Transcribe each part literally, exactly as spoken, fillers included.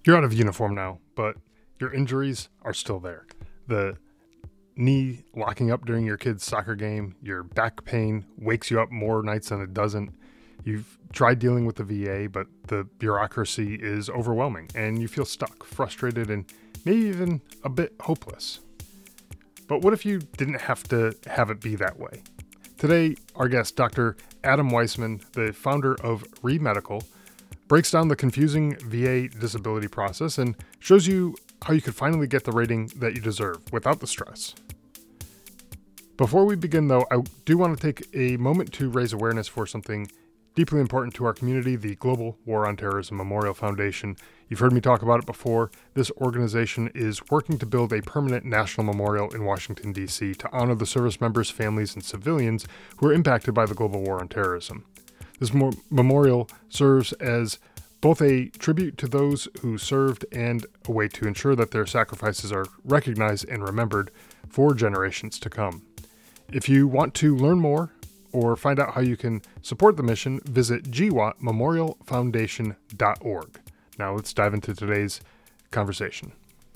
You're out of uniform now, but your injuries are still there. The knee locking up during your kid's soccer game, your back pain wakes you up more nights than it doesn't. You've tried dealing with the V A, but the bureaucracy is overwhelming and you feel stuck, frustrated, and maybe even a bit hopeless. But what if you didn't have to have it be that way? Today, our guest, Doctor Adam Weissman, the founder of ReMedical, breaks down the confusing V A disability process and shows you how you could finally get the rating that you deserve without the stress. Before we begin, though, I do want to take a moment to raise awareness for something deeply important to our community, the Global War on Terrorism Memorial Foundation. You've heard me talk about it before. This organization is working to build a permanent national memorial in Washington, D C to honor the service members, families, and civilians who were impacted by the global war on terrorism. This mo- memorial serves as both a tribute to those who served and a way to ensure that their sacrifices are recognized and remembered for generations to come. If you want to learn more or find out how you can support the mission, visit g w a t memorial foundation dot org. Now let's dive into today's conversation.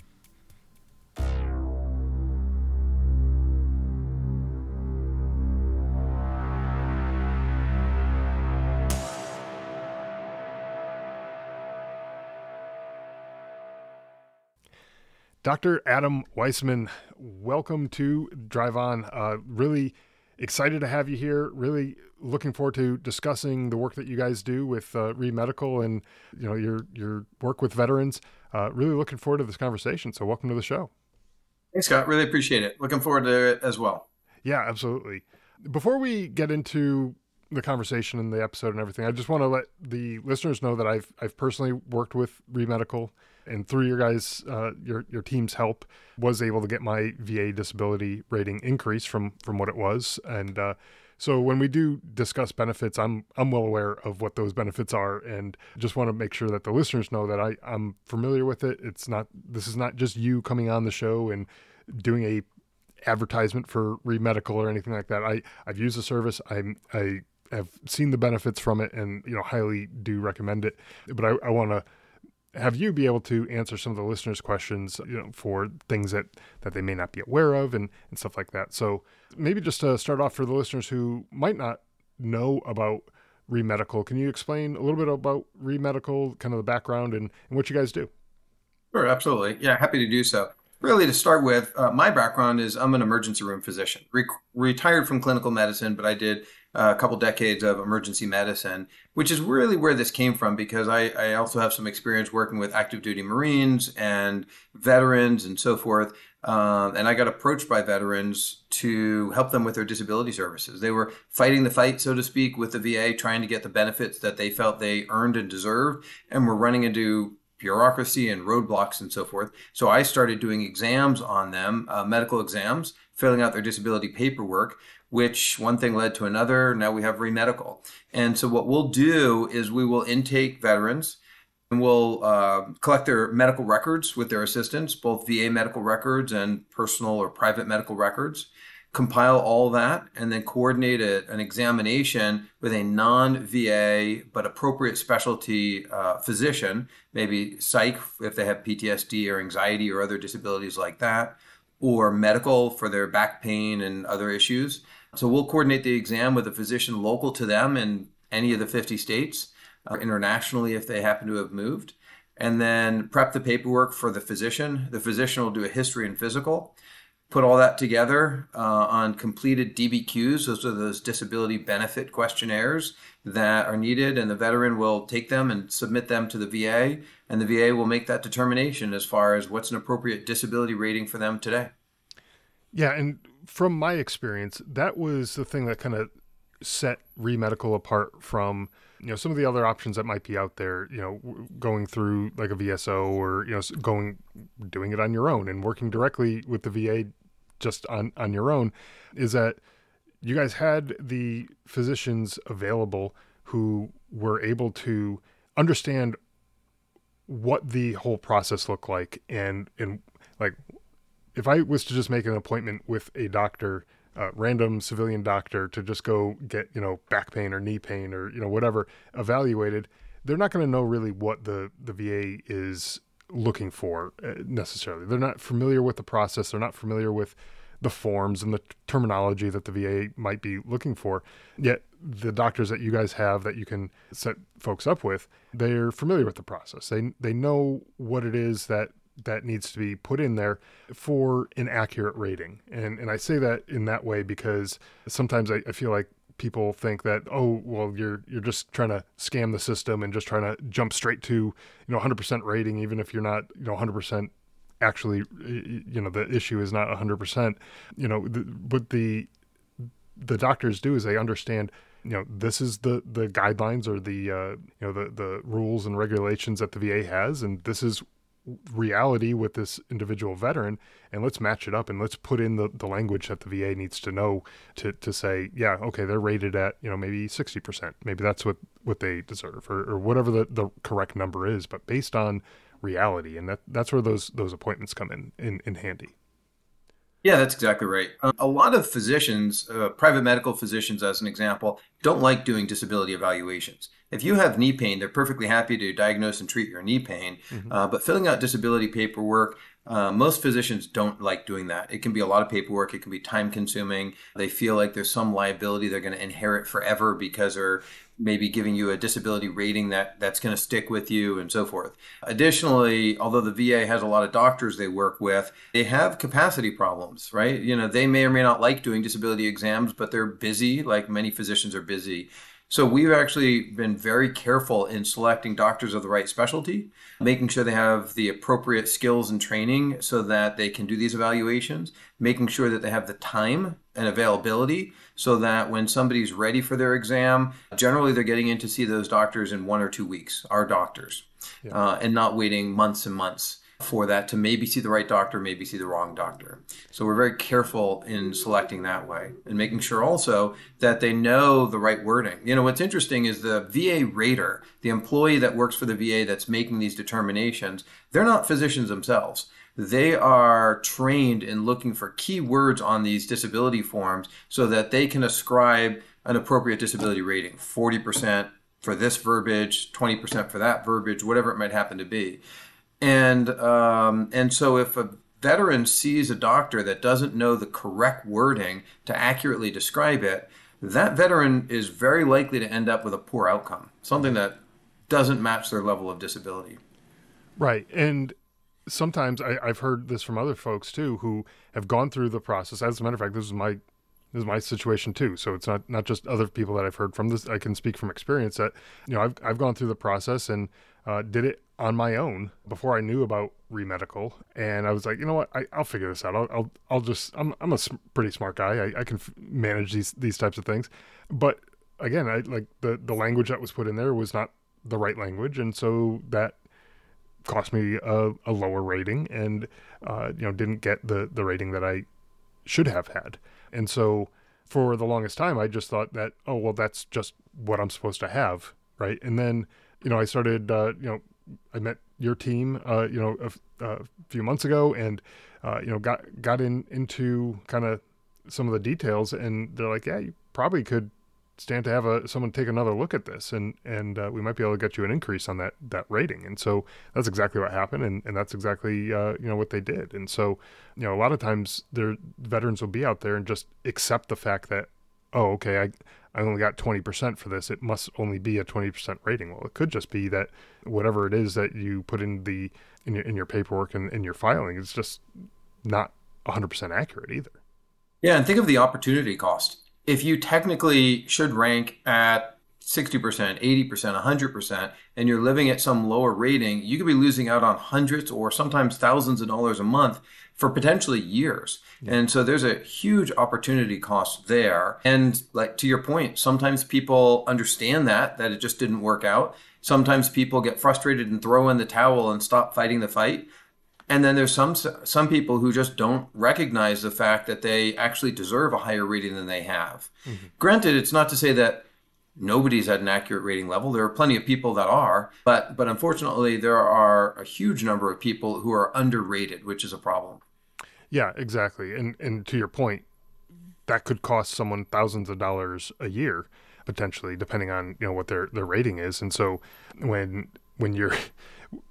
Doctor Adam Weissman, welcome to Drive On. Uh, really excited to have you here. Really looking forward to discussing the work that you guys do with uh, ReMedical and you know your your work with veterans. Uh, really looking forward to this conversation. So welcome to the show. Thanks, Scott. Really appreciate it. Looking forward to it as well. Yeah, absolutely. Before we get into the conversation and the episode and everything, I just want to let the listeners know that I've I've personally worked with ReMedical. And through your guys, uh, your your team's help, was able to get my V A disability rating increase from from what it was. And uh, so when we do discuss benefits, I'm I'm well aware of what those benefits are, and just want to make sure that the listeners know that I I'm familiar with it. It's not this is not just you coming on the show and doing a advertisement for ReMedical or anything like that. I I've used the service. I'm I have seen the benefits from it, and you know highly do recommend it. But I, I want to have you be able to answer some of the listeners' questions, you know, for things that, that they may not be aware of and, and stuff like that. So maybe just to start off for the listeners who might not know about ReMedical, can you explain a little bit about ReMedical, kind of the background and, and what you guys do? Sure, absolutely. Yeah, happy to do so. Really, to start with, uh, my background is I'm an emergency room physician, Re- retired from clinical medicine, but I did uh, a couple decades of emergency medicine, which is really where this came from because I, I also have some experience working with active duty Marines and veterans and so forth. Um, and I got approached by veterans to help them with their disability services. They were fighting the fight, so to speak, with the V A, trying to get the benefits that they felt they earned and deserved, and were running into bureaucracy and roadblocks and so forth. So I started doing exams on them, uh, medical exams, filling out their disability paperwork, which one thing led to another. Now we have ReMedical. And so what we'll do is we will intake veterans and we'll uh, collect their medical records with their assistants, both V A medical records and personal or private medical records, compile all that, and then coordinate a, an examination with a non-V A but appropriate specialty uh, physician, maybe psych if they have P T S D or anxiety or other disabilities like that, or medical for their back pain and other issues. So we'll coordinate the exam with a physician local to them in any of the fifty states, uh, internationally if they happen to have moved, and then prep the paperwork for the physician. The physician will do a history and physical, put all that together uh, on completed D B Qs. Those are those disability benefit questionnaires that are needed, and the veteran will take them and submit them to the V A, and the V A will make that determination as far as what's an appropriate disability rating for them today. Yeah, and from my experience, that was the thing that kind of set ReMedical apart from, you know, some of the other options that might be out there, you know, going through like a V S O or, you know, going, doing it on your own and working directly with the V A just on, on your own, is that you guys had the physicians available who were able to understand what the whole process looked like. And, and like, if I was to just make an appointment with a doctor, uh, random civilian doctor to just go get, you know, back pain or knee pain or, you know, whatever evaluated, they're not going to know really what the, the V A is looking for uh, necessarily. They're not familiar with the process. They're not familiar with the forms and the terminology that the V A might be looking for. Yet the doctors that you guys have that you can set folks up with, they're familiar with the process. They they know what it is that that needs to be put in there for an accurate rating. And and I say that in that way because sometimes I, I feel like people think that, oh, well, you're you're just trying to scam the system and just trying to jump straight to, you know, one hundred percent rating, even if you're not, you know, one hundred percent actually, you know, the issue is not one hundred percent, you know, the, what the the doctors do is they understand, you know, this is the the guidelines or the uh, you know the the rules and regulations that the V A has, and this is reality with this individual veteran, and let's match it up and let's put in the, the language that the V A needs to know to, to say, yeah, okay, they're rated at, you know, maybe sixty percent. Maybe that's what, what they deserve or, or whatever the, the correct number is, but based on reality. And that, that's where those, those appointments come in, in, in handy. Yeah, that's exactly right. Um, a lot of physicians, uh, private medical physicians, as an example, don't like doing disability evaluations. If you have knee pain, they're perfectly happy to diagnose and treat your knee pain. Mm-hmm. Uh, but filling out disability paperwork, uh, most physicians don't like doing that. It can be a lot of paperwork. It can be time consuming. They feel like there's some liability they're going to inherit forever because they're maybe giving you a disability rating that that's going to stick with you and so forth. Additionally, although the V A has a lot of doctors they work with, they have capacity problems, right? You know, they may or may not like doing disability exams, but they're busy, like many physicians are busy. So we've actually been very careful in selecting doctors of the right specialty, making sure they have the appropriate skills and training so that they can do these evaluations, making sure that they have the time and availability so that when somebody's ready for their exam, generally they're getting in to see those doctors in one or two weeks, our doctors, yeah. uh, and not waiting months and months for that to maybe see the right doctor, maybe see the wrong doctor. So we're very careful in selecting that way and making sure also that they know the right wording. You know, what's interesting is the V A rater, the employee that works for the V A that's making these determinations, they're not physicians themselves. They are trained in looking for key words on these disability forms so that they can ascribe an appropriate disability rating, forty percent for this verbiage, twenty percent for that verbiage, whatever it might happen to be. And um, and so if a veteran sees a doctor that doesn't know the correct wording to accurately describe it, that veteran is very likely to end up with a poor outcome, something that doesn't match their level of disability. Right. And sometimes I, I've heard this from other folks too, who have gone through the process. As a matter of fact, this is my this is my situation too. So it's not, not just other people that I've heard from this. I can speak from experience that, you know, I've, I've gone through the process and uh, did it on my own before I knew about ReMedical. And I was like, you know what, I, I'll figure this out. I'll, I'll, I'll just, I'm, I'm a sm- pretty smart guy. I, I can f- manage these, these types of things. But again, I like the, the language that was put in there was not the right language. And so that cost me a, a lower rating and, uh, you know, didn't get the, the rating that I should have had. And so for the longest time, I just thought that, oh, well, that's just what I'm supposed to have. Right. And then, you know, I started, uh, you know, I met your team, uh, you know, a, a few months ago and, uh, you know, got, got in into kind of some of the details and they're like, yeah, you probably could stand to have a, someone take another look at this and, and, uh, we might be able to get you an increase on that, that rating. And so that's exactly what happened. And, and that's exactly, uh, you know, what they did. And so, you know, a lot of times their veterans will be out there and just accept the fact that, oh, okay, I, I only got twenty percent for this. It must only be a twenty percent rating. Well, it could just be that whatever it is that you put in the, in your, in your paperwork and in your filing is just not one hundred percent accurate either. Yeah. And think of the opportunity cost. If you technically should rank at sixty percent, eighty percent, one hundred percent, and you're living at some lower rating, you could be losing out on hundreds or sometimes thousands of dollars a month for potentially years. Yeah. And so there's a huge opportunity cost there. And like to your point, sometimes people understand that, that it just didn't work out. Sometimes people get frustrated and throw in the towel and stop fighting the fight. And then there's some some people who just don't recognize the fact that they actually deserve a higher rating than they have. Mm-hmm. Granted, it's not to say that nobody's at an accurate rating level. There are plenty of people that are, but but unfortunately, there are a huge number of people who are underrated, which is a problem. Yeah, exactly. And and to your point, that could cost someone thousands of dollars a year, potentially, depending on, you know, what their, their rating is. And so when when you're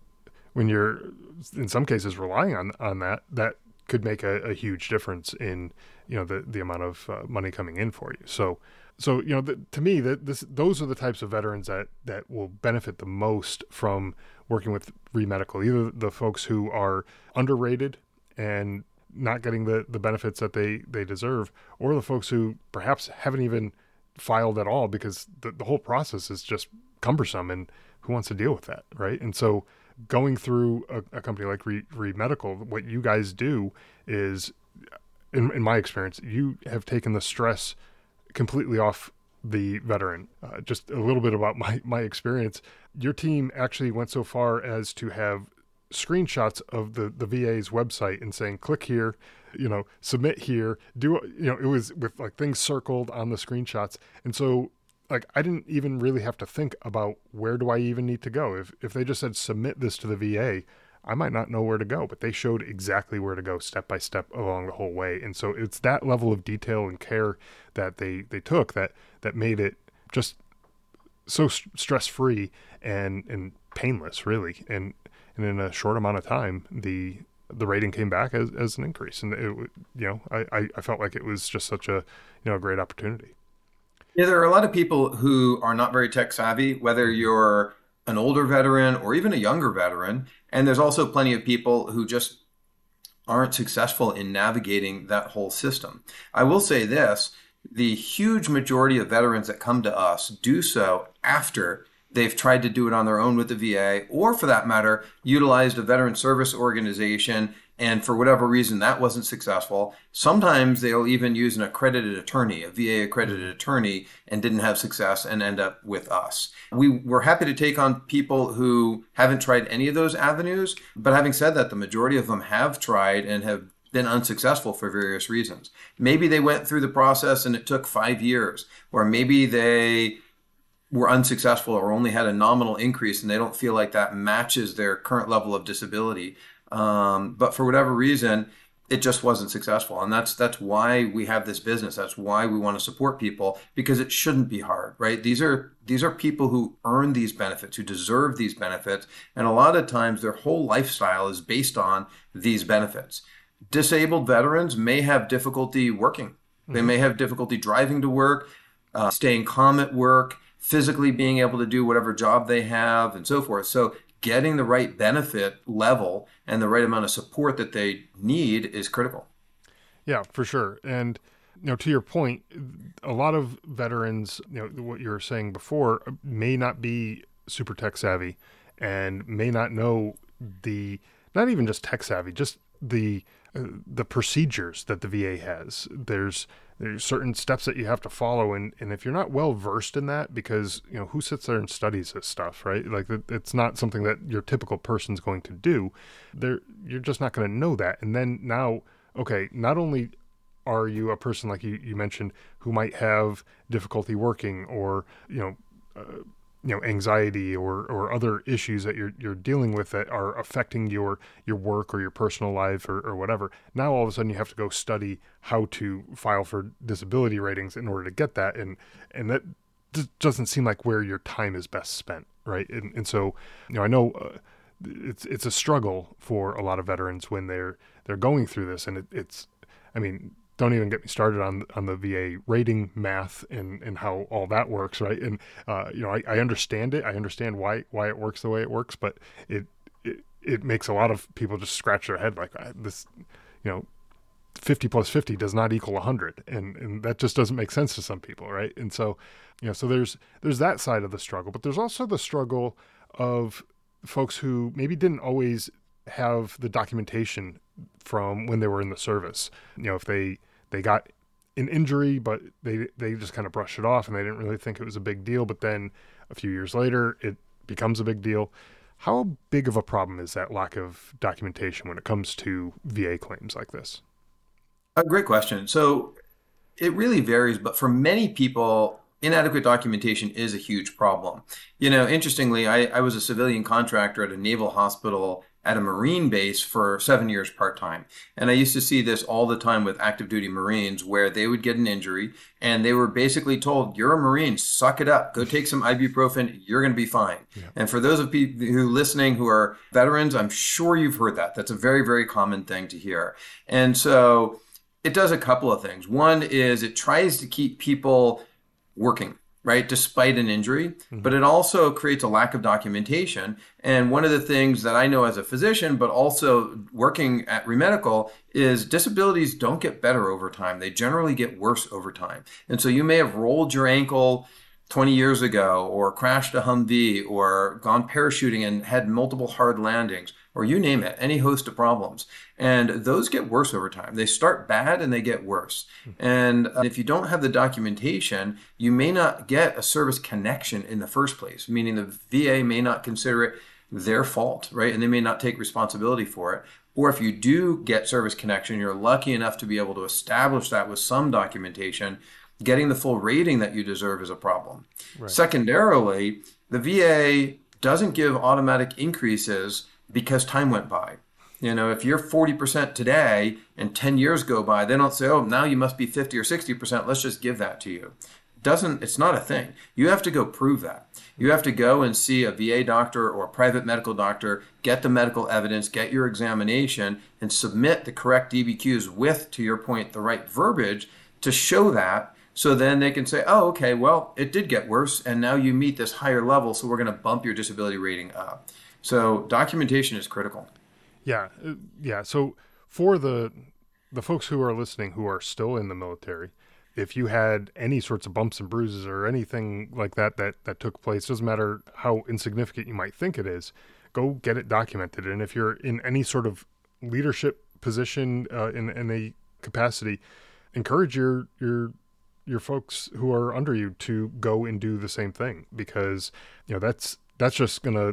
when you're in some cases relying on on that, that could make a, a huge difference in, you know, the the amount of uh, money coming in for you. So so you know, the, to me, that this those are the types of veterans that that will benefit the most from working with ReMedical. Either the folks who are underrated and not getting the the benefits that they they deserve, or the folks who perhaps haven't even filed at all because the, the whole process is just cumbersome, and who wants to deal with that, right? And so going through a, a company like Re, ReMedical, what you guys do is, in, in my experience, you have taken the stress completely off the veteran. Uh, just a little bit about my, my experience. Your team actually went so far as to have screenshots of the, the V A's website and saying, click here, you know, submit here, do, you know, it was with like things circled on the screenshots. And so like, I didn't even really have to think about where do I even need to go. If, if they just said, submit this to the V A, I might not know where to go, but they showed exactly where to go step by step along the whole way. And so it's that level of detail and care that they, they took that, that made it just so st- stress-free and, and painless, really. And, and in a short amount of time, the, the rating came back as, as an increase. And it, you know, I, I felt like it was just such a, you know, a great opportunity. Yeah, there are a lot of people who are not very tech savvy, whether you're an older veteran or even a younger veteran. And there's also plenty of people who just aren't successful in navigating that whole system. I will say this, the huge majority of veterans that come to us do so after they've tried to do it on their own with the V A, or for that matter, utilized a veteran service organization, and for whatever reason that wasn't successful. Sometimes they'll even use an accredited attorney, a V A accredited attorney, and didn't have success and end up with us. We, we're happy to take on people who haven't tried any of those avenues, but having said that, the majority of them have tried and have been unsuccessful for various reasons. Maybe they went through the process and it took five years, or maybe they were unsuccessful or only had a nominal increase and they don't feel like that matches their current level of disability. Um, but for whatever reason, it just wasn't successful. And that's that's why we have this business. That's why we want to support people, because it shouldn't be hard, right? These are these are people who earn these benefits, who deserve these benefits. And a lot of times their whole lifestyle is based on these benefits. Disabled veterans may have difficulty working. They may have difficulty driving to work, uh, staying calm at work, physically being able to do whatever job they have, and so forth. So getting the right benefit level and the right amount of support that they need is critical. Yeah, for sure. And, you know, to your point, a lot of veterans, you know, what you were saying before, may not be super tech savvy and may not know the, not even just tech savvy, just the, uh, the procedures that the V A has. There's, there's certain steps that you have to follow. And, and if you're not well versed in that, because, you know, who sits there and studies this stuff, right? Like it's not something that your typical person's going to do. There, you're just not going to know that. And then now, okay, not only are you a person like you, you mentioned who might have difficulty working or, you know, uh, you know, anxiety or, or other issues that you're, you're dealing with that are affecting your, your work or your personal life or, or whatever. Now, all of a sudden you have to go study how to file for disability ratings in order to get that. And, and that just doesn't seem like where your time is best spent. Right. And, and so, you know, I know uh, it's, it's a struggle for a lot of veterans when they're, they're going through this. And it, it's, I mean, don't even get me started on on the V A rating math and, and how all that works, right? And uh, you know, I, I understand it. I understand why why it works the way it works, but it it, it makes a lot of people just scratch their head like this. You know, fifty plus fifty does not equal one hundred, and and that just doesn't make sense to some people, right? And so, you know, so there's there's that side of the struggle, but there's also the struggle of folks who maybe didn't always have the documentation from when they were in the service. You know, if they They got an injury, but they they just kind of brushed it off and they didn't really think it was a big deal. But then a few years later, it becomes a big deal. How big of a problem is that lack of documentation when it comes to V A claims like this? A great question. So it really varies, but for many people, inadequate documentation is a huge problem. You know, interestingly, I, I was a civilian contractor at a naval hospital at a Marine base for seven years part-time. And I used to see this all the time with active duty Marines where they would get an injury and they were basically told, you're a Marine, suck it up, go take some ibuprofen, you're going to be fine. Yeah. And for those of you who are listening who are veterans, I'm sure you've heard that. That's a very, very common thing to hear. And so it does a couple of things. One is it tries to keep people working, right, despite an injury, mm-hmm. but it also creates a lack of documentation. And one of the things that I know as a physician, but also working at Remedical, is disabilities don't get better over time. They generally get worse over time. And so you may have rolled your ankle twenty years ago, or crashed a Humvee, or gone parachuting and had multiple hard landings, or you name it, any host of problems. And those get worse over time. They start bad and they get worse. And if you don't have the documentation, you may not get a service connection in the first place, meaning the V A may not consider it their fault, right? And they may not take responsibility for it. Or if you do get service connection, you're lucky enough to be able to establish that with some documentation, getting the full rating that you deserve is a problem. Right. Secondarily, the V A doesn't give automatic increases because time went by. You know, if you're forty percent today and ten years go by, they don't say, oh, now you must be fifty or sixty percent. Let's just give that to you. Doesn't, it's not a thing. You have to go prove that. You have to go and see a V A doctor or a private medical doctor, get the medical evidence, get your examination, and submit the correct D B Qs with, to your point, the right verbiage to show that. So then they can say, oh, okay, well, it did get worse, and now you meet this higher level, so we're going to bump your disability rating up. So documentation is critical. Yeah, yeah. So for the the folks who are listening who are still in the military, if you had any sorts of bumps and bruises or anything like that that, that took place, doesn't matter how insignificant you might think it is, go get it documented. And if you're in any sort of leadership position uh, in, in a capacity, encourage your your your folks who are under you to go and do the same thing, because you know that's that's just gonna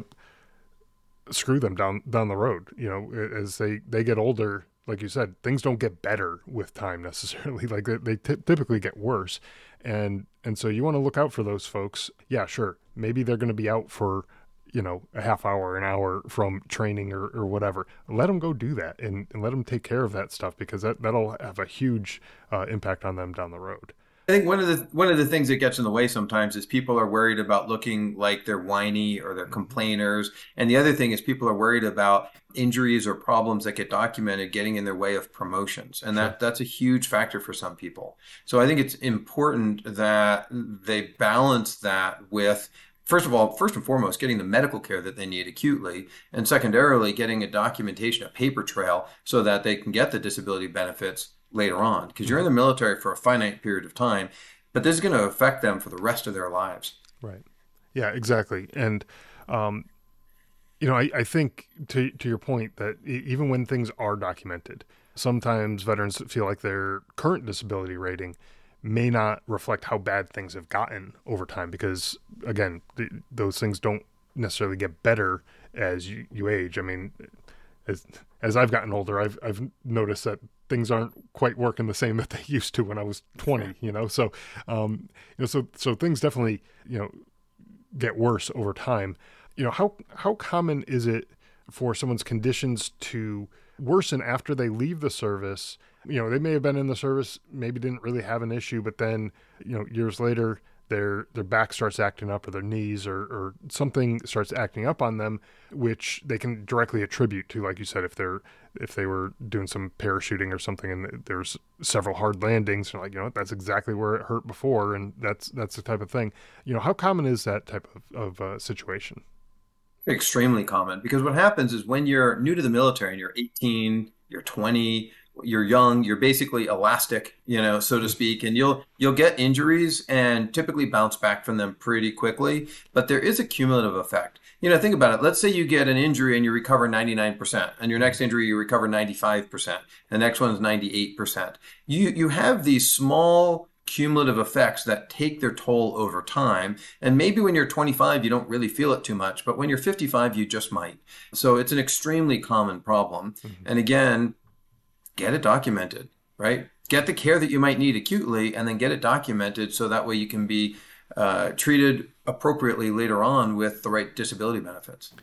screw them down down the road. You know, as they they get older, like you said, things don't get better with time necessarily. Like they, they t- typically get worse, and and so you want to look out for those folks. Yeah, sure, maybe they're going to be out for, you know, a half hour, an hour from training or, or whatever. Let them go do that and, and let them take care of that stuff, because that that'll have a huge uh, impact on them down the road. I think one of the one of the things that gets in the way sometimes is people are worried about looking like they're whiny or they're complainers. And the other thing is people are worried about injuries or problems that get documented getting in their way of promotions. And that, that's a huge factor for some people. So I think it's important that they balance that with, first of all, first and foremost, getting the medical care that they need acutely, and secondarily, getting a documentation, a paper trail, so that they can get the disability benefits later on, because you're in the military for a finite period of time, but this is going to affect them for the rest of their lives. Right. Yeah, exactly. And, um, you know, I, I think to, to your point that even when things are documented, sometimes veterans feel like their current disability rating may not reflect how bad things have gotten over time, because again, th- those things don't necessarily get better as you, you age. I mean, as, as I've gotten older, I've, I've noticed that things aren't quite working the same that they used to when I was twenty, you know? So, um, you know, so, so things definitely, you know, get worse over time. You know, how, how common is it for someone's conditions to worsen after they leave the service? You know, they may have been in the service, maybe didn't really have an issue, but then, you know, years later, their their back starts acting up, or their knees, or, or something starts acting up on them, which they can directly attribute to, like you said, if they're if they were doing some parachuting or something, and there's several hard landings, you're like, you know, that's exactly where it hurt before, and that's that's the type of thing. You know, how common is that type of, of uh, situation? Extremely common, because what happens is when you're new to the military and you're eighteen, you're twenty, you're young, you're basically elastic, you know, so to speak, and you'll you'll get injuries and typically bounce back from them pretty quickly. But there is a cumulative effect. You know, think about it. Let's say you get an injury and you recover ninety-nine percent, and your next injury you recover ninety-five percent. The next one is ninety-eight percent. You you have these small cumulative effects that take their toll over time. And maybe when you're twenty-five, you don't really feel it too much, but when you're fifty-five, you just might. So it's an extremely common problem. Mm-hmm. And again, get it documented, right? Get the care that you might need acutely, and then get it documented so that way you can be uh, treated appropriately later on with the right disability benefits.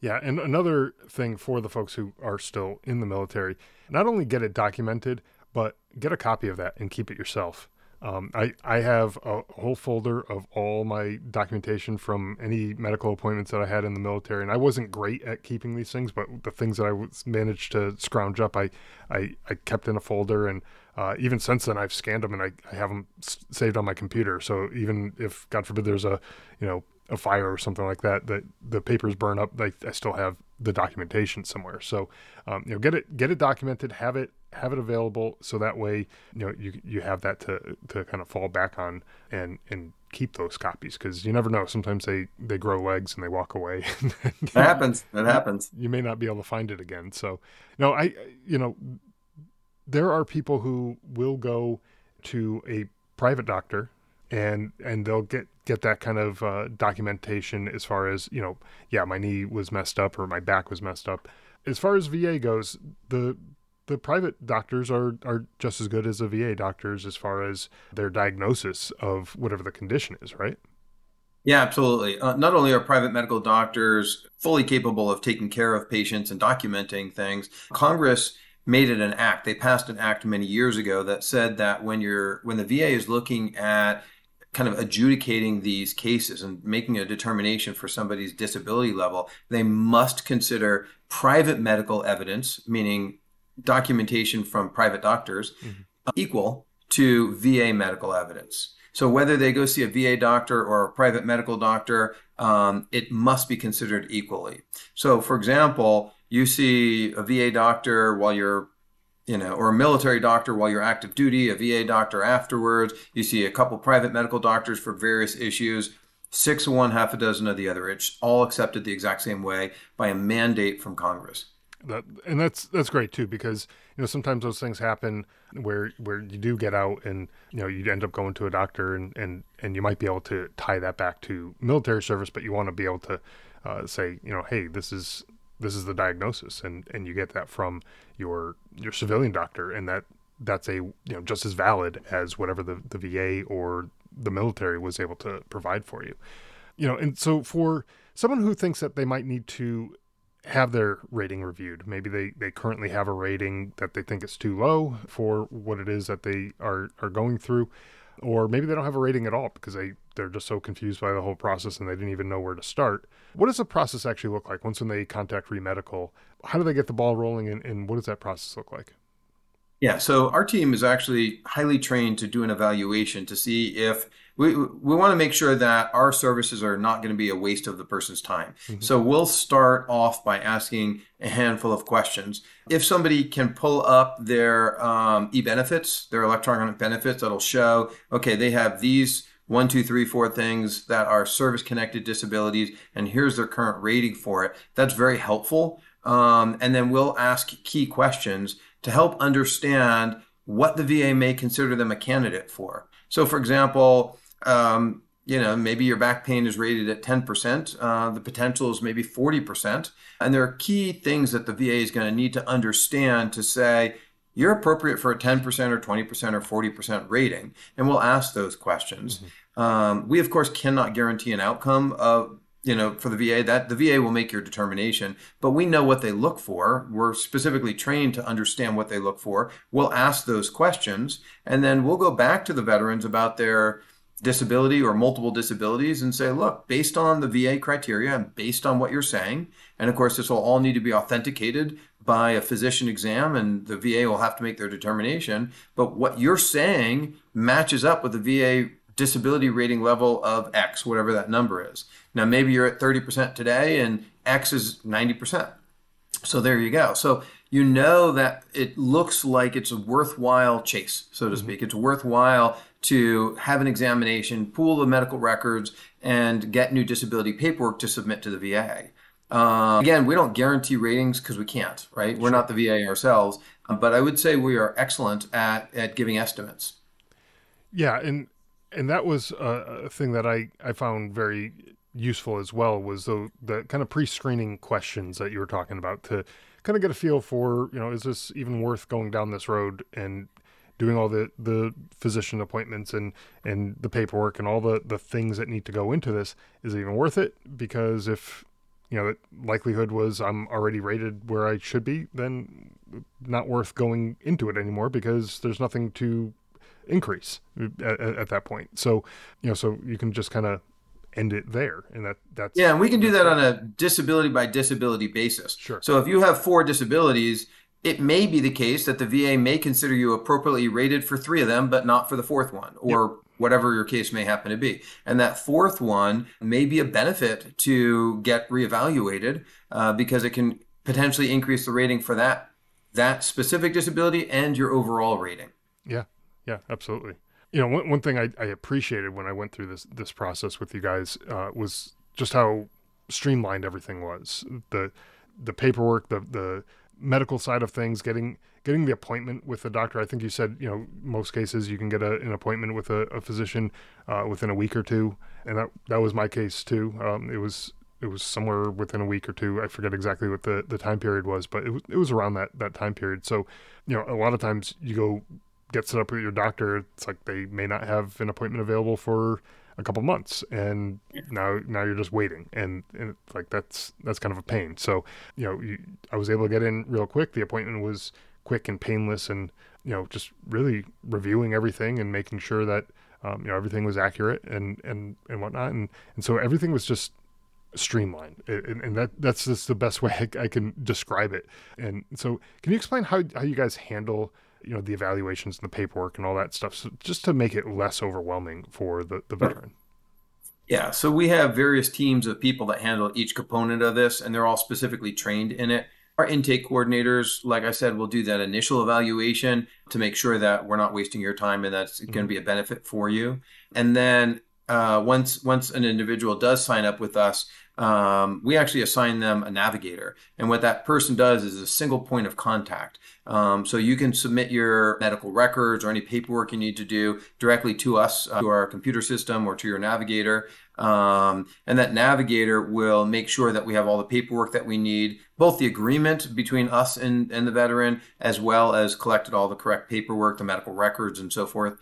Yeah, and another thing for the folks who are still in the military, not only get it documented, but get a copy of that and keep it yourself. Um, I, I have a whole folder of all my documentation from any medical appointments that I had in the military, and I wasn't great at keeping these things, but the things that I was managed to scrounge up, I, I, I kept in a folder, and uh, even since then I've scanned them and I, I have them s- saved on my computer. So even if, God forbid, there's a, you know, a fire or something like that, that the papers burn up, I, I still have the documentation somewhere. So, um, you know, get it, get it documented, have it, have it available. So that way, you know, you, you have that to, to kind of fall back on and, and keep those copies. Cause you never know. Sometimes they, they grow legs and they walk away. That happens. That you, happens. you may not be able to find it again. So, no, I, you know, there are people who will go to a private doctor and and they'll get get that kind of uh, documentation as far as, you know, yeah, my knee was messed up or my back was messed up. As far as V A goes, the the private doctors are are just as good as the V A doctors as far as their diagnosis of whatever the condition is, right? Yeah, absolutely. Uh, not only are private medical doctors fully capable of taking care of patients and documenting things, Congress made it an act. They passed an act many years ago that said that when you're when the V A is looking at kind of adjudicating these cases and making a determination for somebody's disability level, they must consider private medical evidence, meaning documentation from private doctors, Mm-hmm. equal to V A medical evidence. So whether they go see a V A doctor or a private medical doctor, um, it must be considered equally. So, for example, you see a V A doctor while you're you know, or a military doctor while you're active duty, a V A doctor afterwards. You see a couple private medical doctors for various issues, six of one, half a dozen of the other. It's all accepted the exact same way by a mandate from Congress. That, and that's that's great too, because you know sometimes those things happen where where you do get out and you know you end up going to a doctor and and and you might be able to tie that back to military service, but you want to be able to uh, say, you know, hey, this is this is the diagnosis, and and you get that from your your civilian doctor, and that that's a, you know, just as valid as whatever the the V A or the military was able to provide for you. You know, and so for someone who thinks that they might need to have their rating reviewed, maybe they, they currently have a rating that they think is too low for what it is that they are, are going through, or maybe they don't have a rating at all because they, they're just so confused by the whole process and they didn't even know where to start. What does the process actually look like once when they contact ReMedical? How do they get the ball rolling, and, and what does that process look like? Yeah, so our team is actually highly trained to do an evaluation to see if we we want to make sure that our services are not going to be a waste of the person's time. Mm-hmm. So we'll start off by asking a handful of questions. If somebody can pull up their um, e-benefits, their electronic benefits, that'll show, okay, they have these one, two, three, four things that are service-connected disabilities, and here's their current rating for it. That's very helpful. Um, and then we'll ask key questions to help understand what the V A may consider them a candidate for. So, for example, um, you know, maybe your back pain is rated at ten percent. Uh, the potential is maybe forty percent. And there are key things that the V A is going to need to understand to say, you're appropriate for a ten percent or twenty percent or forty percent rating. And we'll ask those questions. Mm-hmm. Um, we, of course, cannot guarantee an outcome of you know, for the V A, that the V A will make your determination, but we know what they look for. We're specifically trained to understand what they look for. We'll ask those questions, and then we'll go back to the veterans about their disability or multiple disabilities and say, look, based on the V A criteria and based on what you're saying, and of course, this will all need to be authenticated by a physician exam, and the V A will have to make their determination, but what you're saying matches up with the V A disability rating level of X, whatever that number is. Now, maybe you're at thirty percent today and X is ninety percent. So there you go. So you know that it looks like it's a worthwhile chase, so to speak. Mm-hmm. It's worthwhile to have an examination, pool the medical records, and get new disability paperwork to submit to the V A. Uh, again, we don't guarantee ratings because we can't, right? We're sure. not the V A ourselves, but I would say we are excellent at, at giving estimates. Yeah, and and that was a, a thing that I, I found very useful as well, was the the kind of pre-screening questions that you were talking about to kind of get a feel for, you know, is this even worth going down this road and doing all the, the physician appointments and, and the paperwork and all the, the things that need to go into this? Is it even worth it? Because if you know, the likelihood was I'm already rated where I should be, then not worth going into it anymore because there's nothing to increase at, at that point. So, you know, so you can just kind of end it there, and that Yeah, that's and we can do that's that great. on a disability by disability basis. Sure. So if you have four disabilities, it may be the case that the V A may consider you appropriately rated for three of them, but not for the fourth one, Yep. or whatever your case may happen to be. And that fourth one may be a benefit to get reevaluated uh, because it can potentially increase the rating for that that specific disability and your overall rating. Yeah. Yeah. Absolutely. You know, one, one thing I, I appreciated when I went through this this process with you guys uh, was just how streamlined everything was. The the paperwork, the the medical side of things, getting getting the appointment with the doctor. I think you said, you know, most cases you can get a, an appointment with a, a physician uh, within a week or two, and that that was my case too. Um, it was it was somewhere within a week or two. I forget exactly what the, the time period was, but it was it was around that that time period. So, you know, a lot of times you go get set up with your doctor, it's like they may not have an appointment available for a couple months, and now now you're just waiting, and, and it's like that's that's kind of a pain. So, you know, you, I was able to get in real quick. The appointment was quick and painless, and you know, just really reviewing everything and making sure that um, you know, everything was accurate and and and whatnot, and and so everything was just streamlined, and, and that that's just the best way I, I can describe it. And so, can you explain how how you guys handle, you know, the evaluations and the paperwork and all that stuff, so just to make it less overwhelming for the the veteran? Yeah, so we have various teams of people that handle each component of this, and they're all specifically trained in it. Our intake coordinators, like I said, will do that initial evaluation to make sure that we're not wasting your time and that's going Mm-hmm. to be a benefit for you. And then uh, once once an individual does sign up with us, um, we actually assign them a navigator. And what that person does is a single point of contact. Um, so you can submit your medical records or any paperwork you need to do directly to us, uh, to our computer system or to your navigator. Um, and that navigator will make sure that we have all the paperwork that we need, both the agreement between us and, and the veteran, as well as collected all the correct paperwork, the medical records, and so forth.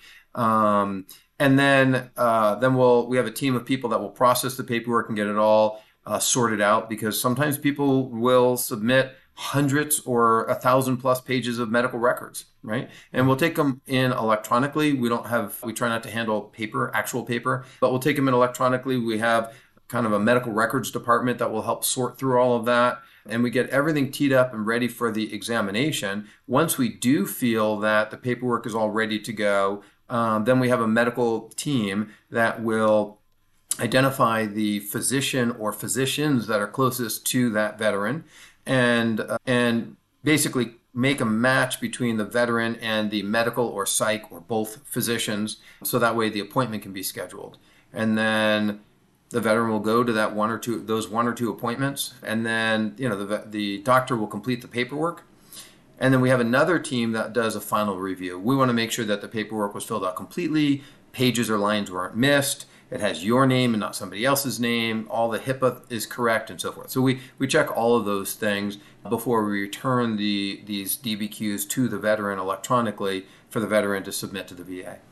Um, and then uh, then we'll we have a team of people that will process the paperwork and get it all uh, sorted out, because sometimes people will submit hundreds or a thousand plus pages of medical records, right? And we'll take them in electronically. We don't have, we try not to handle paper, actual paper, but we'll take them in electronically. We have kind of a medical records department that will help sort through all of that. And we get everything teed up and ready for the examination. Once we do feel that the paperwork is all ready to go, um, then we have a medical team that will identify the physician or physicians that are closest to that veteran, and uh, and basically make a match between the veteran and the medical or psych or both physicians, so that way the appointment can be scheduled. And then the veteran will go to that one or two those one or two appointments, and then you know the the doctor will complete the paperwork. And then we have another team that does a final review. We want to make sure that the paperwork was filled out completely, pages or lines weren't missed, it has your name and not somebody else's name, all the HIPAA is correct, and so forth. So we, we check all of those things before we return the these D B Qs to the veteran electronically for the veteran to submit to the V A.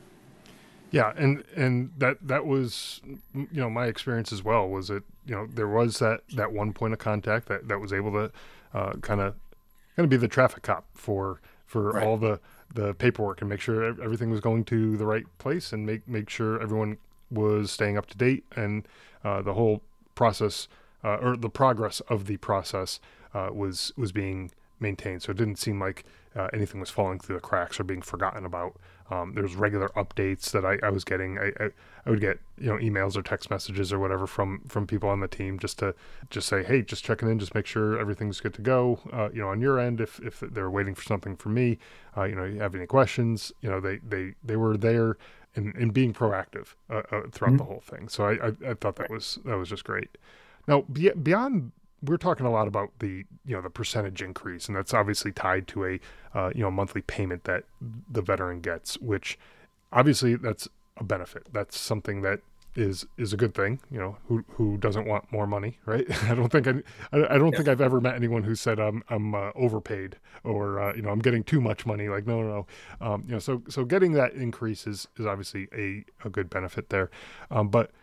Yeah, and and that that was, you know, my experience as well. Was it, you know, there was that that one point of contact that that was able to uh, kind of kind of be the traffic cop for for Right. all the the paperwork and make sure ev- everything was going to the right place, and make make sure everyone was staying up to date, and uh, the whole process uh, or the progress of the process uh, was was being maintained. So it didn't seem like uh, anything was falling through the cracks or being forgotten about. Um, there was regular updates that I, I was getting. I, I, I would get, you know, emails or text messages or whatever from, from people on the team, just to just say, hey, just checking in, just make sure everything's good to go. Uh, you know, on your end, if, if they're waiting for something from me, uh, you know, you have any questions, you know, they, they, they were there and, and being proactive uh, uh, throughout the Mhm. whole thing. So I, I, I thought that was, that was just great. Now, be, beyond, we're talking a lot about the, you know, the percentage increase, and that's obviously tied to a, uh, you know, monthly payment that the veteran gets, which obviously that's a benefit. That's something that is, is a good thing. You know, who, who doesn't want more money, right? I don't think I, I I don't think I've ever met anyone who said I'm, I'm uh, overpaid, or, uh, you know, I'm getting too much money. Like, no, no, no. Um, you know, so, so getting that increase is, is obviously a, a good benefit there. Um, but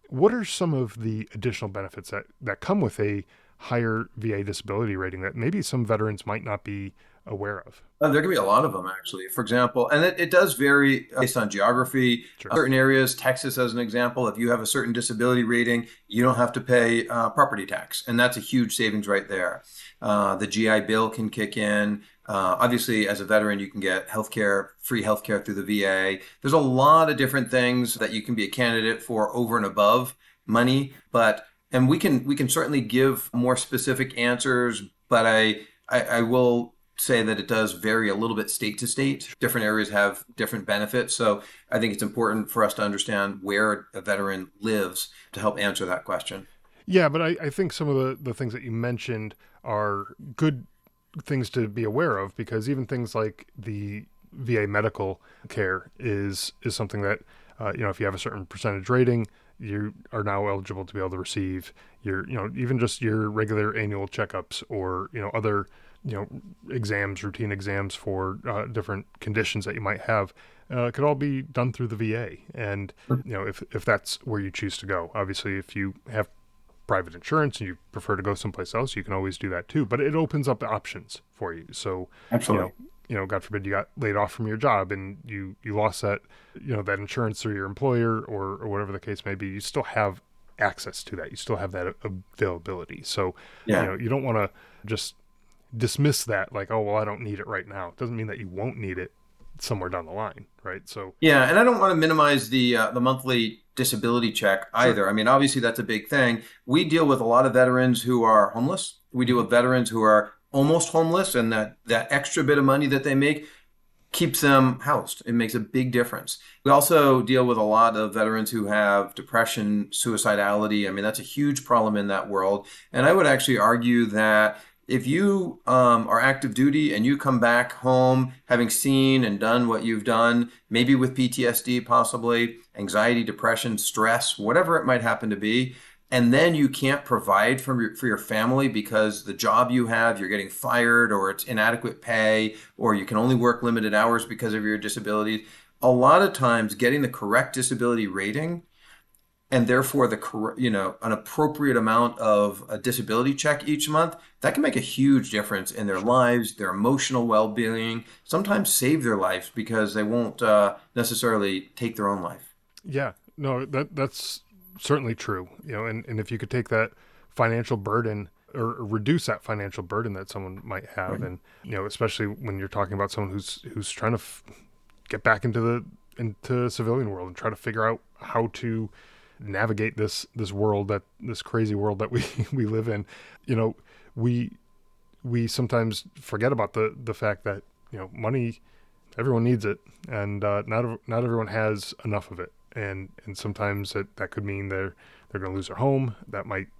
What are some of the additional benefits that, that come with a higher V A disability rating that maybe some veterans might not be aware of? Uh, there can be a lot of them, actually. For example, and it, it does vary based on geography. Sure. Uh, certain areas, Texas as an example, if you have a certain disability rating, you don't have to pay uh, property tax. And that's a huge savings right there. Uh, the G I Bill can kick in. Uh, obviously, as a veteran, you can get healthcare, free healthcare through the V A. There's a lot of different things that you can be a candidate for over and above money, but and we can we can certainly give more specific answers, but I I, I will say that it does vary a little bit state to state. Different areas have different benefits. So I think it's important for us to understand where a veteran lives to help answer that question. Yeah, but I, I think some of the, the things that you mentioned are good things to be aware of, because even things like the V A medical care is is something that, uh, you know, if you have a certain percentage rating, you are now eligible to be able to receive your, you know, even just your regular annual checkups, or, you know, other, you know, exams, routine exams for uh, different conditions that you might have, uh, could all be done through the V A. And, you know, if, if that's where you choose to go. Obviously, if you have private insurance and you prefer to go someplace else, you can always do that too. But it opens up options for you. So, Absolutely. you know, you know, God forbid you got laid off from your job and you, you lost that, you know, that insurance through your employer, or, or whatever the case may be, you still have access to that. You still have that availability. So, Yeah. you know, you don't want to just dismiss that like, oh, well, I don't need it right now. It doesn't mean that you won't need it somewhere down the line. Right. So, Yeah, and I don't want to minimize the uh, the monthly disability check sure. either. I mean, obviously that's a big thing. We deal with a lot of veterans who are homeless. We deal with veterans who are almost homeless, and that that extra bit of money that they make keeps them housed. It makes a big difference. We also deal with a lot of veterans who have depression, suicidality. I mean, that's a huge problem in that world. And I would actually argue that if you um, are active duty and you come back home having seen and done what you've done, maybe with P T S D, possibly anxiety, depression, stress, whatever it might happen to be, and then you can't provide for your, for your family because the job you have, you're getting fired, or it's inadequate pay, or you can only work limited hours because of your disability. A lot of times getting the correct disability rating, and therefore the cor- you know an appropriate amount of a disability check each month, that can make a huge difference in their lives, their emotional well-being, sometimes save their lives because they won't uh, necessarily take their own life. Yeah, no, that that's certainly true. You know, and, and if you could take that financial burden, or reduce that financial burden that someone might have, Right. and, you know, especially when you're talking about someone who's who's trying to f- get back into the into civilian world and try to figure out how to navigate this this world, that this crazy world that we we live in. You know, we we sometimes forget about the the fact that, you know, money, everyone needs it, and uh, not ev- not everyone has enough of it, and and sometimes it, that could mean they're they're going to lose their home. That might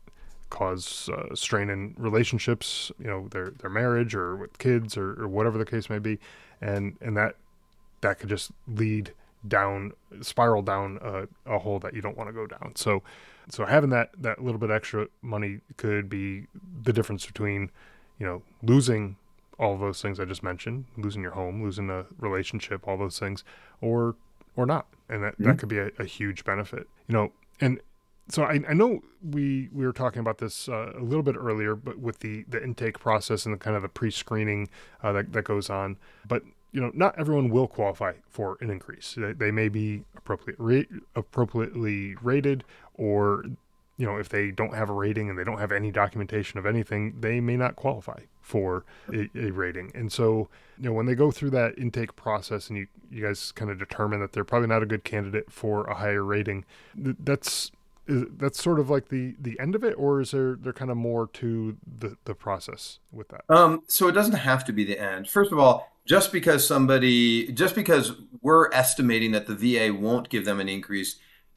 cause uh, strain in relationships, you know, their their marriage, or with kids, or, or whatever the case may be, and and that that could just lead down, spiral down a, a hole that you don't want to go down. So so having that that little bit extra money could be the difference between, you know, losing all of those things I just mentioned, losing your home, losing a relationship, all those things, or or not. And that, Mhm. that could be a, a huge benefit. You know, and so I, I know we we were talking about this uh, a little bit earlier, but with the, the intake process and the kind of the pre-screening uh, that, that goes on. But, you know, not everyone will qualify for an increase. They, they may be appropriate rate, appropriately rated, or, you know, if they don't have a rating and they don't have any documentation of anything, they may not qualify for a, a rating. And so, you know, when they go through that intake process and you, you guys kind of determine that they're probably not a good candidate for a higher rating, th- that's is, that's sort of like the, the end of it, or is there, there kind of more to the, the process with that? Um, so it doesn't have to be the end. First of all, just because somebody, just because we're estimating that the V A won't give them an increase,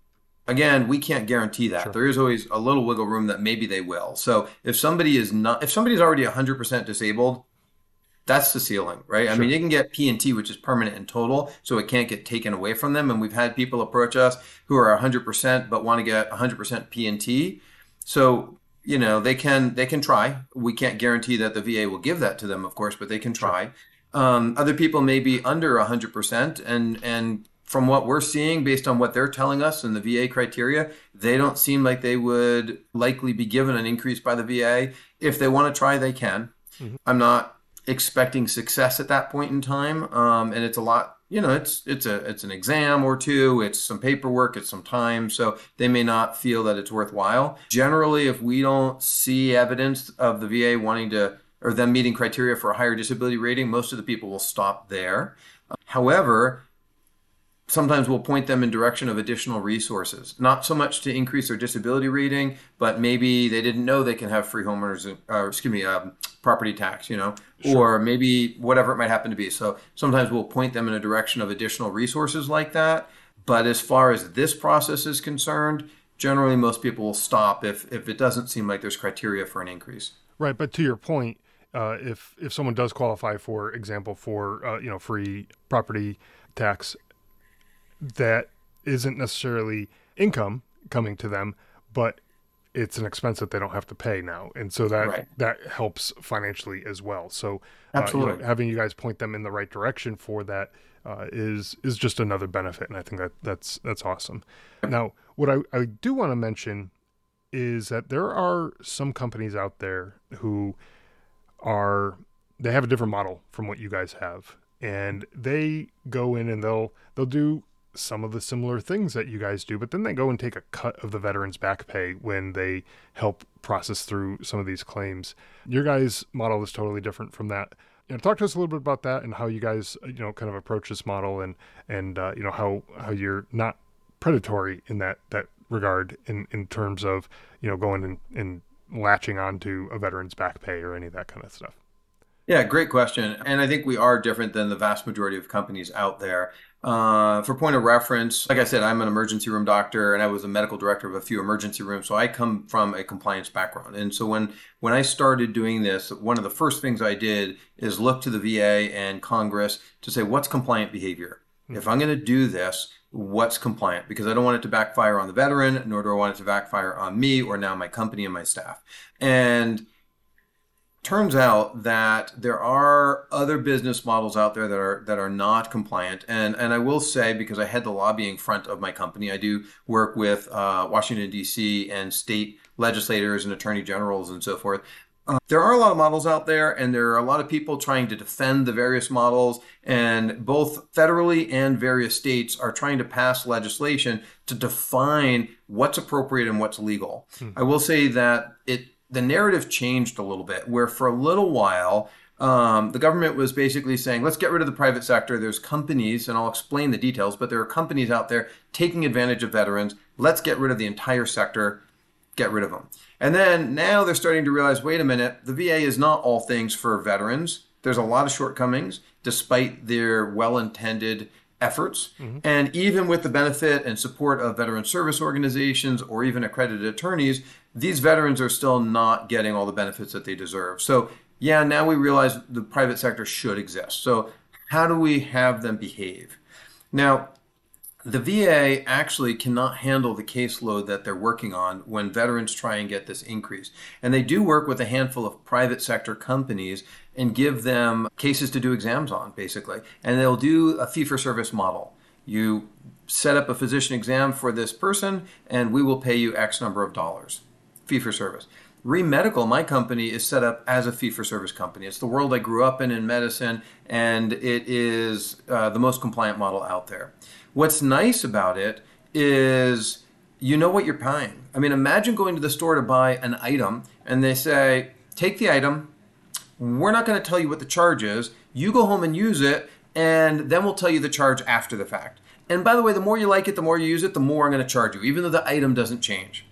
again, we can't guarantee that. Sure. There is always a little wiggle room that maybe they will. So if somebody is not, if somebody's already one hundred percent disabled, that's the ceiling, right? I mean, Sure. you can get P and T, which is permanent in total, so it can't get taken away from them. And we've had people approach us who are one hundred percent but want to get one hundred percent P and T. So, you know, they can they can try. We can't guarantee that the V A will give that to them, of course, but they can Sure. try. Um, other people may be under one hundred percent and and from what we're seeing, based on what they're telling us and the V A criteria, they don't seem like they would likely be given an increase by the V A. If they want to try, they can. Mm-hmm. I'm not expecting success at that point in time. Um, and it's a lot, you know, it's it's a it's an exam or two, it's some paperwork, it's some time. So they may not feel that it's worthwhile. Generally, if we don't see evidence of the V A wanting to, or them meeting criteria for a higher disability rating, most of the people will stop there. However, sometimes we'll point them in direction of additional resources, not so much to increase their disability rating, but maybe they didn't know they can have free homeowners, or excuse me, um, property tax, you know, sure. Or maybe whatever it might happen to be. So sometimes we'll point them in a direction of additional resources like that. But as far as this process is concerned, generally most people will stop if, if it doesn't seem like there's criteria for an increase. Right. But to your point, uh, if if someone does qualify, for example, for, uh, you know, free property tax, that isn't necessarily income coming to them, but it's an expense that they don't have to pay now. And so that, right. that helps financially as well. So uh, you know, having you guys point them in the right direction for that uh, is, is just another benefit. And I think that that's, that's awesome. Now, what I, I do want to mention is that there are some companies out there who are, they have a different model from what you guys have. And they go in and they'll, they'll do some of the similar things that you guys do, but then they go and take a cut of the veterans' back pay when they help process through some of these claims. Your guys' model is totally different from that. You know, talk to us a little bit about that and how you guys, you know, kind of approach this model, and and uh, you know how how you're not predatory in that that regard in in terms of, you know, going and, and latching onto a veteran's back pay or any of that kind of stuff. Yeah, great question. And I think we are different than the vast majority of companies out there. Uh, for point of reference, like I said, I'm an emergency room doctor and I was a medical director of a few emergency rooms. So I come from a compliance background. And so when, when I started doing this, one of the first things I did is look to the V A and Congress to say, what's compliant behavior? Mm-hmm. If I'm going to do this, what's compliant? Because I don't want it to backfire on the veteran, nor do I want it to backfire on me or now my company and my staff. And turns out that there are other business models out there that are that are not compliant. And and I will say, because I head the lobbying front of my company, I do work with uh, Washington, D C and state legislators and attorney generals and so forth. Uh, there are a lot of models out there, and there are a lot of people trying to defend the various models. And both federally and various states are trying to pass legislation to define what's appropriate and what's legal. Hmm. I will say that it the narrative changed a little bit, where for a little while, um, the government was basically saying, let's get rid of the private sector. There's companies, and I'll explain the details, but there are companies out there taking advantage of veterans. Let's get rid of the entire sector, get rid of them. And then now they're starting to realize, wait a minute, the V A is not all things for veterans. There's a lot of shortcomings, despite their well-intended efforts. Mm-hmm. And even with the benefit and support of veteran service organizations or even accredited attorneys, these veterans are still not getting all the benefits that they deserve. So yeah, now we realize the private sector should exist. So how do we have them behave? Now, the V A actually cannot handle the caseload that they're working on when veterans try and get this increase. And they do work with a handful of private sector companies and give them cases to do exams on, basically. And they'll do a fee-for-service model. You set up a physician exam for this person, and we will pay you X number of dollars. Fee-for-service. ReMedical, my company, is set up as a fee-for-service company. It's the world I grew up in in medicine, and it is uh, the most compliant model out there. What's nice about it is you know what you're buying. I mean, imagine going to the store to buy an item, and they say, take the item, we're not going to tell you what the charge is, you go home and use it, and then we'll tell you the charge after the fact. And by the way, the more you like it, the more you use it, the more I'm going to charge you, even though the item doesn't change.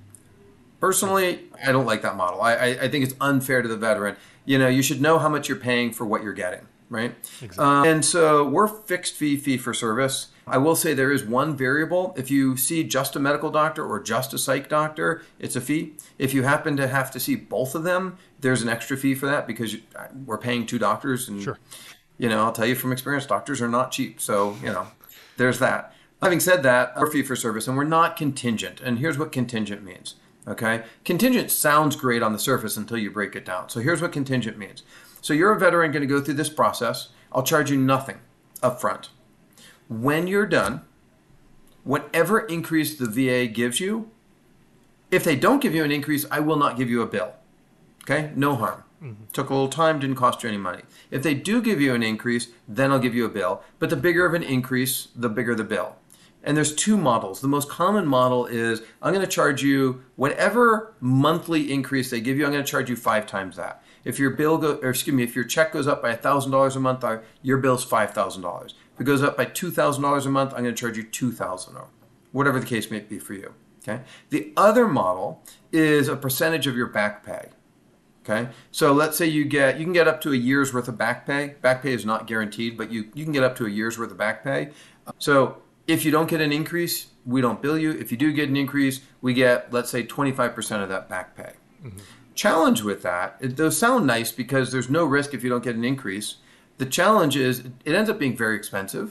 Personally, I don't like that model. I, I, I think it's unfair to the veteran. You know, you should know how much you're paying for what you're getting, right? Exactly. Um, and so we're fixed fee, fee for service. I will say there is one variable. If you see just a medical doctor or just a psych doctor, it's a fee. If you happen to have to see both of them, there's an extra fee for that because we're paying two doctors. And, sure. you know, I'll tell you from experience, doctors are not cheap. So, you know, there's that. Having said that, we're fee for service and we're not contingent. And here's what contingent means. Okay, contingent sounds great on the surface until you break it down. So here's what contingent means. So you're a veteran going to go through this process. I'll charge you nothing up front. When you're done, whatever increase the V A gives you, if they don't give you an increase, I will not give you a bill. Okay? No harm. Mm-hmm. Took a little time, didn't cost you any money. If they do give you an increase, then I'll give you a bill. But the bigger of an increase, the bigger the bill. And there's two models. The most common model is I'm going to charge you whatever monthly increase they give you, I'm going to charge you five times that. If your bill go, or excuse me, if your check goes up by one thousand dollars a month, your bill's five thousand dollars. If it goes up by two thousand dollars a month, I'm going to charge you two thousand dollars, whatever the case may be for you. Okay. The other model is a percentage of your back pay. Okay. So let's say you get, you can get up to a year's worth of back pay. Back pay is not guaranteed, but you, you can get up to a year's worth of back pay. So if you don't get an increase, we don't bill you. If you do get an increase, we get, let's say, twenty-five percent of that back pay. Mm-hmm. Challenge with that, it does sound nice because there's no risk if you don't get an increase. The challenge is it ends up being very expensive.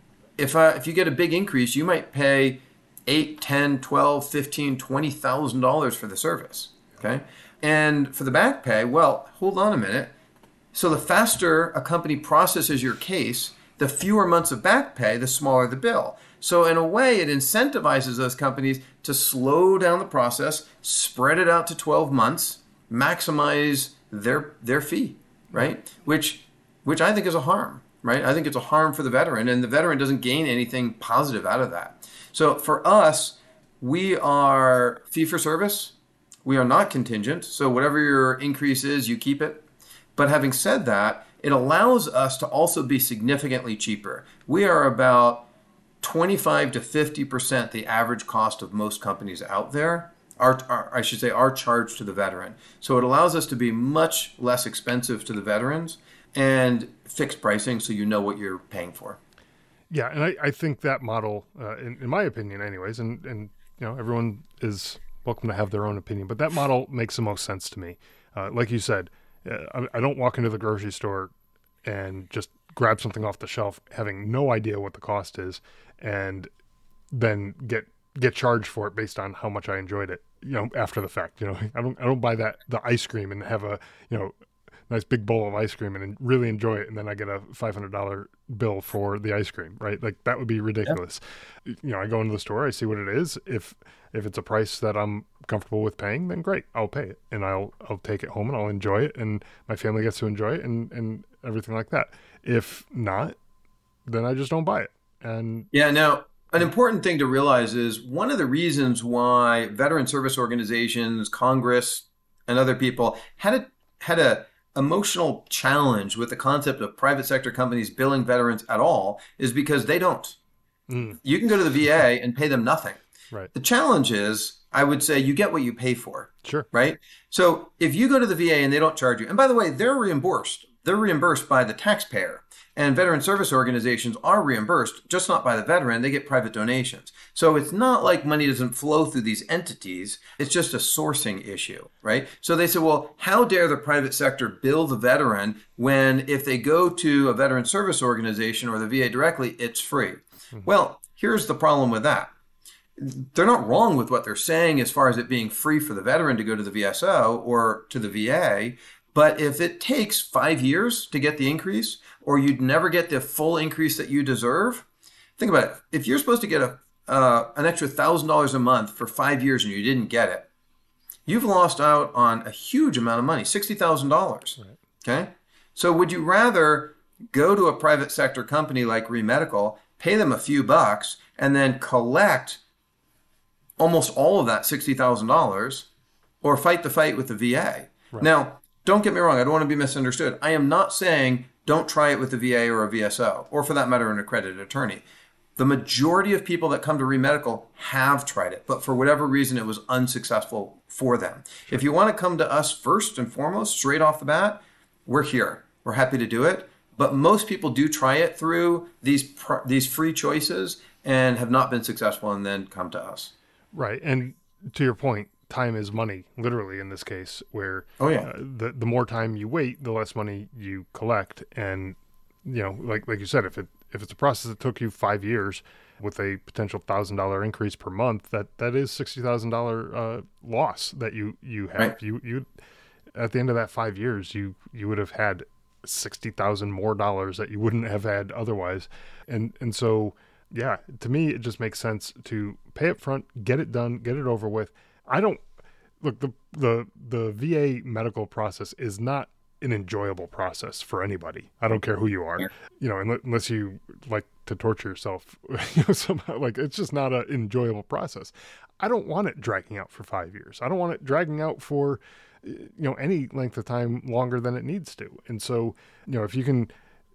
If uh, if you get a big increase, you might pay eight, ten, twelve, fifteen, twenty thousand dollars for the service. Okay? And for the back pay, well, hold on a minute. So the faster a company processes your case, the fewer months of back pay, the smaller the bill. So in a way, it incentivizes those companies to slow down the process, spread it out to twelve months, maximize their their fee, right? Which which I think is a harm, right? I think it's a harm for the veteran, and the veteran doesn't gain anything positive out of that. So for us, we are fee for service. We are not contingent. So whatever your increase is, you keep it. But having said that, it allows us to also be significantly cheaper. We are about twenty-five to fifty percent the average cost of most companies out there. Our, our, I should say our charge to the veteran. So it allows us to be much less expensive to the veterans and fixed pricing so you know what you're paying for. Yeah, and I, I think that model, uh, in, in my opinion anyways, and, and you know everyone is welcome to have their own opinion, but that model makes the most sense to me. Uh, like you said, uh, I, I don't walk into the grocery store and just grab something off the shelf having no idea what the cost is and then get get charged for it based on how much I enjoyed it, you know, after the fact. You know, I don't I don't buy that the ice cream and have a, you know, nice big bowl of ice cream and really enjoy it, and then I get a five hundred dollars bill for the ice cream, right? Like that would be ridiculous. Yeah. You know, I go into the store, I see what it is. If if it's a price that I'm comfortable with paying, then great, I'll pay it, and I'll I'll take it home and I'll enjoy it, and my family gets to enjoy it, and and everything like that. If not, then I just don't buy it. And yeah, now an important thing to realize is one of the reasons why veteran service organizations, Congress, and other people had a had a emotional challenge with the concept of private sector companies billing veterans at all is because they don't. Mm. You can go to the V A and pay them nothing. Right. The challenge is, I would say, you get what you pay for. Sure. Right? So if you go to the V A and they don't charge you, and by the way, they're reimbursed. They're reimbursed by the taxpayer. And veteran service organizations are reimbursed, just not by the veteran. They get private donations. So it's not like money doesn't flow through these entities. It's just a sourcing issue, right? So they say, well, how dare the private sector bill the veteran when if they go to a veteran service organization or the V A directly, it's free? Mm-hmm. Well, here's the problem with that. They're not wrong with what they're saying as far as it being free for the veteran to go to the V S O or to the V A. But if it takes five years to get the increase, or you'd never get the full increase that you deserve, think about it. If you're supposed to get a uh, an extra one thousand dollars a month for five years and you didn't get it, you've lost out on a huge amount of money, sixty thousand dollars. Right. Okay? So would you rather go to a private sector company like ReMedical, pay them a few bucks, and then collect almost all of that sixty thousand dollars, or fight the fight with the V A? Right. Now, don't get me wrong. I don't want to be misunderstood. I am not saying don't try it with the V A or a V S O, or for that matter, an accredited attorney. The majority of people that come to ReMedical have tried it, but for whatever reason, it was unsuccessful for them. Sure. If you want to come to us first and foremost, straight off the bat, we're here. We're happy to do it. But most people do try it through these pr- these free choices and have not been successful and then come to us. Right. And to your point, time is money, literally in this case, where oh, yeah. uh, the the more time you wait, the less money you collect. And, you know, like like you said, if it if it's a process that took you five years with a potential one thousand dollars increase per month, that, that is sixty thousand dollars uh, loss that you, you have. Right. You you at the end of that five years, you, you would have had sixty thousand more dollars that you wouldn't have had otherwise. And, and so, yeah, to me, it just makes sense to pay up front, get it done, get it over with. I don't look, the, the, the V A medical process is not an enjoyable process for anybody. I don't care who you are, you know, unless you like to torture yourself, you know, somehow, like, it's just not an enjoyable process. I don't want it dragging out for five years. I don't want it dragging out for, you know, any length of time longer than it needs to. And so, you know, if you can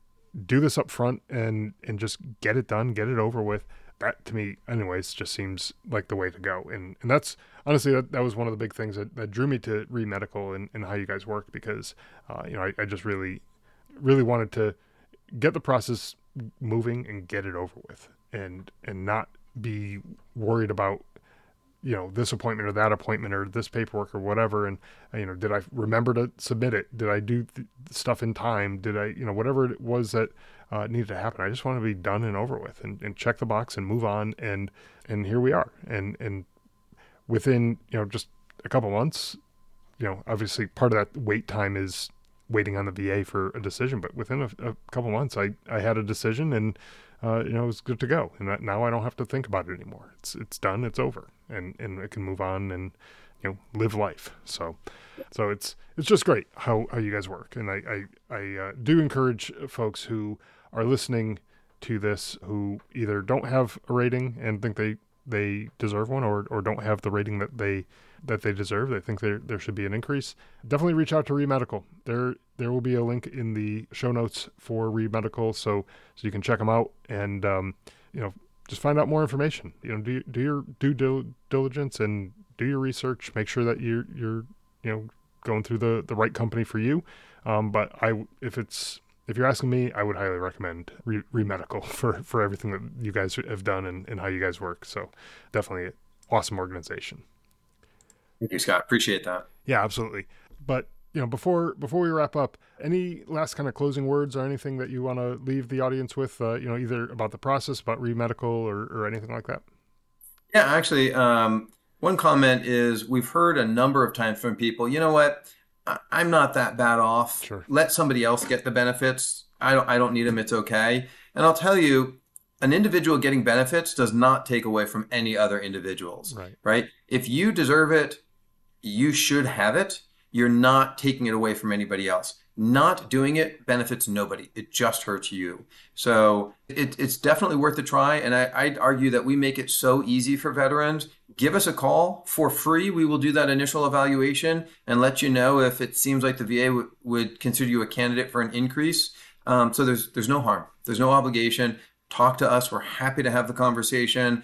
do this up front and, and just get it done, get it over with, that to me anyways, just seems like the way to go. And, and that's honestly, that, that was one of the big things that, that drew me to ReMedical and, and how you guys work, because, uh, you know, I, I just really, really wanted to get the process moving and get it over with, and, and not be worried about, you know, this appointment or that appointment or this paperwork or whatever. And, you know, did I remember to submit it? Did I do th- stuff in time? Did I, you know, whatever it was that uh, needed to happen, I just want to be done and over with, and, and check the box and move on. And, and here we are. And, and within, you know, just a couple months, you know, obviously part of that wait time is waiting on the V A for a decision, but within a, a couple months, I, I had a decision, and, uh, you know, it was good to go. And that, now I don't have to think about it anymore. It's, it's done. It's over. And, and I can move on and, you know, live life. So, so it's, it's just great how, how you guys work. And I, I, I uh, do encourage folks who are listening to this, who either don't have a rating and think they, they deserve one, or, or don't have the rating that they, that they deserve. They think there, there should be an increase. Definitely reach out to ReMedical. There, there will be a link in the show notes for ReMedical. So, so you can check them out and, um, you know, just find out more information. You know, do, do your due dil- diligence and do your research. Make sure that you're, you're, you know, going through the, the right company for you. Um, but I, if it's, if you're asking me, I would highly recommend Re- ReMedical for, for everything that you guys have done and, and how you guys work. So definitely an awesome organization. Thank you, Scott. Appreciate that. Yeah, absolutely. But, you know, before before we wrap up, any last kind of closing words or anything that you want to leave the audience with, uh, you know, either about the process, about ReMedical, or, or anything like that? Yeah, actually, um, one comment is we've heard a number of times from people, you know what, I- I'm not that bad off. Sure. Let somebody else get the benefits. I don't, I don't need them. It's okay. And I'll tell you, an individual getting benefits does not take away from any other individuals, Right. right? If you deserve it, you should have it. You're not taking it away from anybody else. Not doing it benefits nobody. It just hurts you. So it, it's definitely worth a try. And I, I'd argue that we make it so easy for veterans. Give us a call for free. We will do that initial evaluation and let you know if it seems like the V A w- would consider you a candidate for an increase. Um, so there's there's no harm. There's no obligation. Talk to us. We're happy to have the conversation.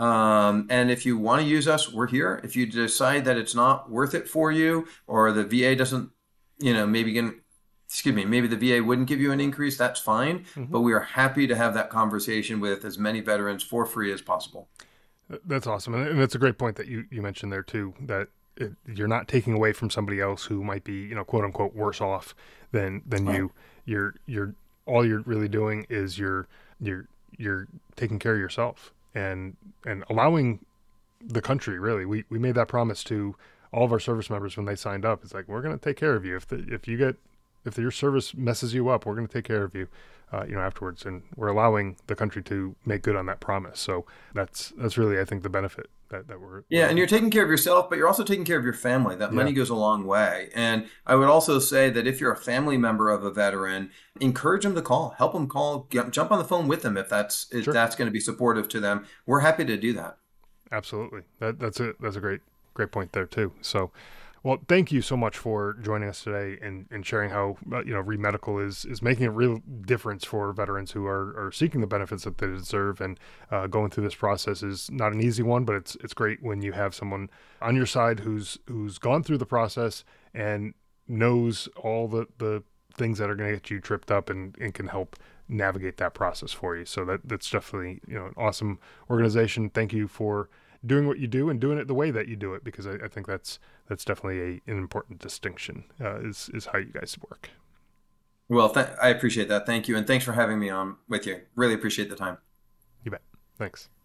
Um, and if you want to use us, we're here. If you decide that it's not worth it for you, or the V A doesn't, you know, maybe can, excuse me, maybe the V A wouldn't give you an increase, that's fine. Mm-hmm. But we are happy to have that conversation with as many veterans for free as possible. That's awesome. And that's a great point that you, you mentioned there too, that it, you're not taking away from somebody else who might be, you know, quote unquote, worse off than, than right. you. You're, you're, all you're really doing is you're, you're, you're taking care of yourself. And and allowing the country, really, we, we made that promise to all of our service members when they signed up. It's like, we're going to take care of you. If the, if you get, if your service messes you up, we're going to take care of you, uh, you know, afterwards. And we're allowing the country to make good on that promise. So that's, that's really, I think, the benefit that, that we're. Yeah. we're and you're taking care of yourself, but you're also taking care of your family. That money yeah. goes a long way. And I would also say that if you're a family member of a veteran, encourage them to call, help them call, get, jump on the phone with them. If that's, if sure. that's going to be supportive to them, we're happy to do that. Absolutely. That, that's a, that's a great, great point there too. So, well, thank you so much for joining us today and, and sharing how, you know, ReMedical is, is making a real difference for veterans who are, are seeking the benefits that they deserve. And uh, going through this process is not an easy one, but it's it's great when you have someone on your side who's who's gone through the process and knows all the, the things that are going to get you tripped up and, and can help navigate that process for you. So that that's definitely, you know, an awesome organization. Thank you for doing what you do and doing it the way that you do it, because I, I think that's that's definitely a, an important distinction, uh, is is how you guys work. Well, th- I appreciate that. Thank you. And thanks for having me on with you. Really appreciate the time. You bet. Thanks.